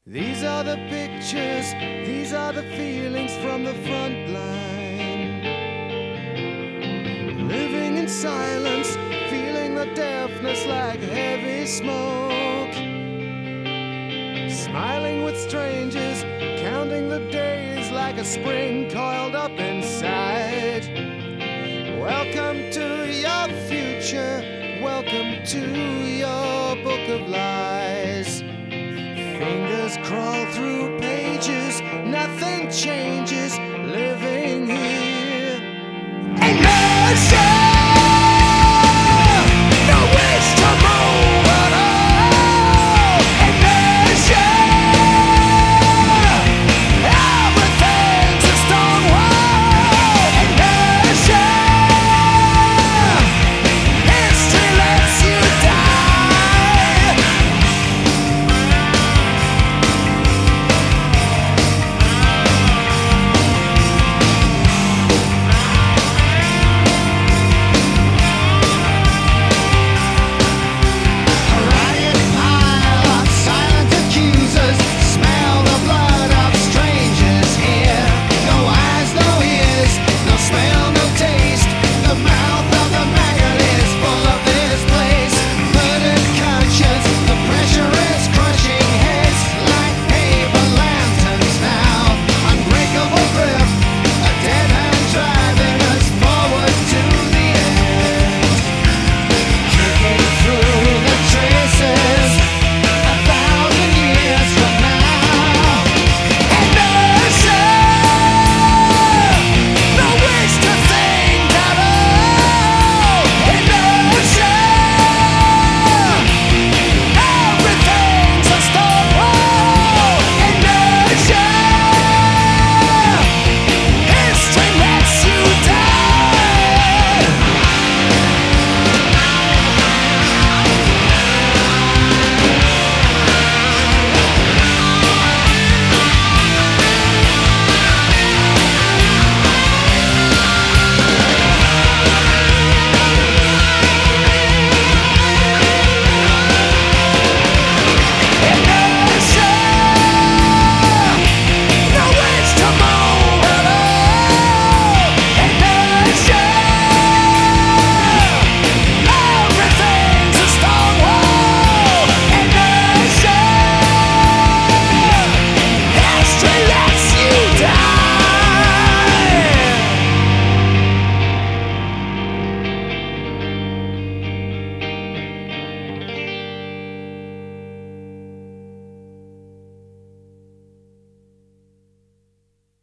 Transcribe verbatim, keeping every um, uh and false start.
These are the pictures, these are the feelings from the front line. Living in silence, feeling the deafness like heavy smoke. Smiling with strangers, counting the days like a spring coiled up inside. Welcome to your future, welcome to your book of lies. Fingers crawl through pages, nothing changes, living here. Immersion!